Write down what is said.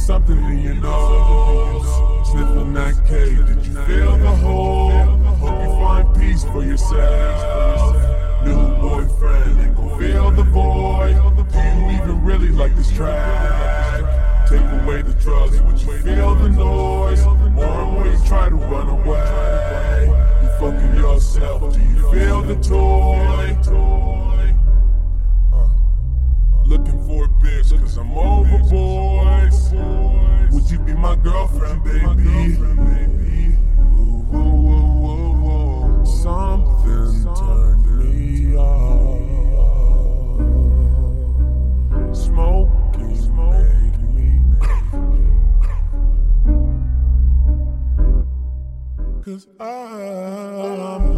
something in your nose. Sniffing that cake, did you feel the hole? Hope you find peace for yourself. New boyfriend, ain't gon' fill the void. Do you even really like this track? Take away the drugs, would you feel the noise? More and more you try to run away. You fucking yourself, do you feel the toy? Looking for a bitch, cause I'm over boys. Would you be my girlfriend, baby? Ooh, something turned me on. Smoking made me. Cause I'm